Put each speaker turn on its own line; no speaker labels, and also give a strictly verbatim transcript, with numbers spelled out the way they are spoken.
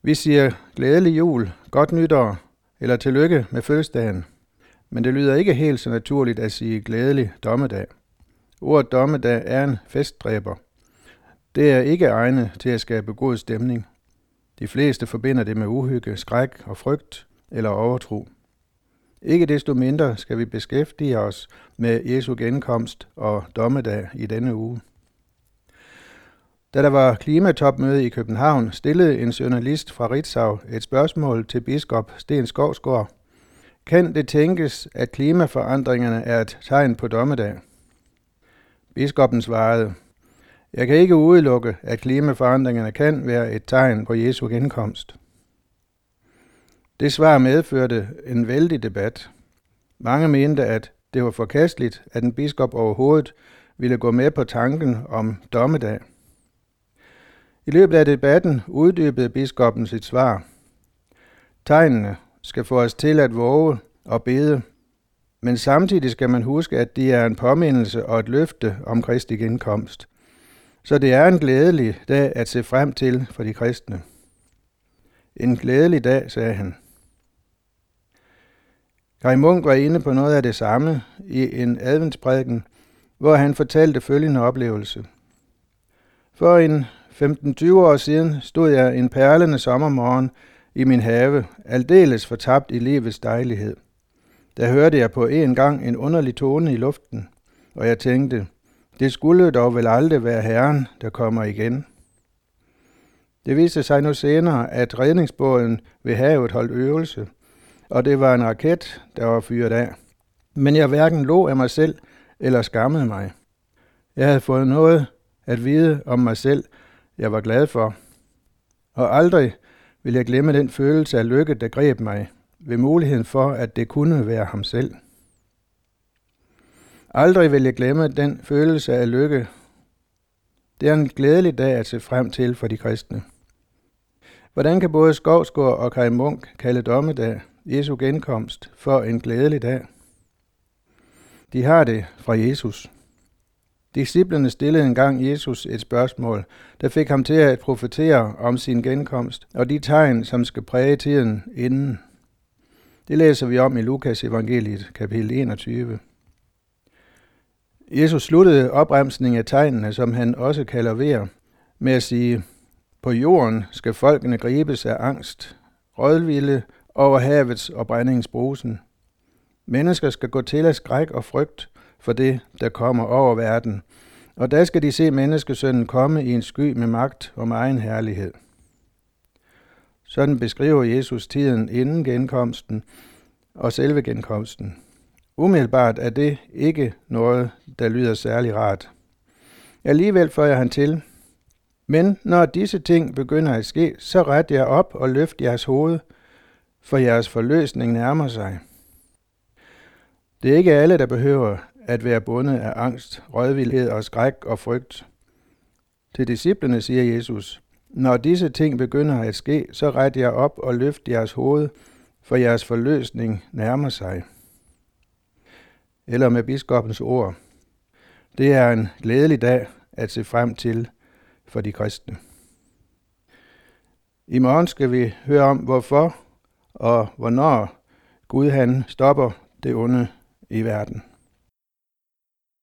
Vi siger glædelig jul, godt nytår eller tillykke med fødselsdagen, men det lyder ikke helt så naturligt at sige glædelig dommedag. Ordet dommedag er en festdræber. Det er ikke egnet til at skabe god stemning. De fleste forbinder det med uhygge, skræk og frygt eller overtro. Ikke desto mindre skal vi beskæftige os med Jesu genkomst og dommedag i denne uge. Da der var klimatopmøde i København, stillede en journalist fra Ritzau et spørgsmål til biskop Sten Skovsgaard. Kan det tænkes, at klimaforandringerne er et tegn på dommedag? Biskoppen svarede, jeg kan ikke udelukke, at klimaforandringerne kan være et tegn på Jesu genkomst. Det svar medførte en vældig debat. Mange mente, at det var forkasteligt, at en biskop overhovedet ville gå med på tanken om dommedag. I løbet af debatten uddybede biskoppen sit svar. Tegnene skal få os til at våge og bede, men samtidig skal man huske, at de er en påmindelse og et løfte om Kristi genkomst. Så det er en glædelig dag at se frem til for de kristne. En glædelig dag, sagde han. Kaj Munk var inde på noget af det samme i en adventsprædiken, hvor han fortalte følgende oplevelse. For en femten til tyve år siden stod jeg en perlende sommermorgen i min have, aldeles fortabt i livets dejlighed. Der hørte jeg på en gang en underlig tone i luften, og jeg tænkte, det skulle dog vel aldrig være Herren, der kommer igen. Det viste sig nu senere, at redningsbåden ved havet holdt øvelse, og det var en raket, der var fyret af. Men jeg hverken lå af mig selv eller skammede mig. Jeg havde fået noget at vide om mig selv, jeg var glad for. Og aldrig vil jeg glemme den følelse af lykke, der greb mig, ved muligheden for, at det kunne være ham selv. Aldrig vil jeg glemme den følelse af lykke. Det er en glædelig dag at se frem til for de kristne. Hvordan kan både Skovsgaard og Kaj Munk kalde dommedag, Jesu genkomst, for en glædelig dag? De har det fra Jesus. Disciplene stillede engang Jesus et spørgsmål, der fik ham til at profetere om sin genkomst og de tegn, som skal præge tiden inden. Det læser vi om i Lukas evangeliet, kapitel enogtyve. Jesus sluttede opremsningen af tegnene, som han også kalder vejer, med at sige, på jorden skal folkene gribes af angst, rådvilde over havets og brændingsbrusen. Mennesker skal gå til af skræk og frygt for det, der kommer over verden, og der skal de se menneskesønnen komme i en sky med magt og egen herlighed. Sådan beskriver Jesus tiden inden genkomsten og selve genkomsten. Umiddelbart er det ikke noget, der lyder særlig rart. Alligevel føjer han til, men når disse ting begynder at ske, så ret jer op og løft jeres hoved, for jeres forløsning nærmer sig. Det er ikke alle, der behøver at være bundet af angst, rådvildhed og skræk og frygt. Til disciplene siger Jesus, når disse ting begynder at ske, så ret jer op og løft jeres hoved, for jeres forløsning nærmer sig. Eller med biskoppens ord, det er en glædelig dag at se frem til for de kristne. I morgen skal vi høre om, hvorfor og hvornår Gud han stopper det onde i verden.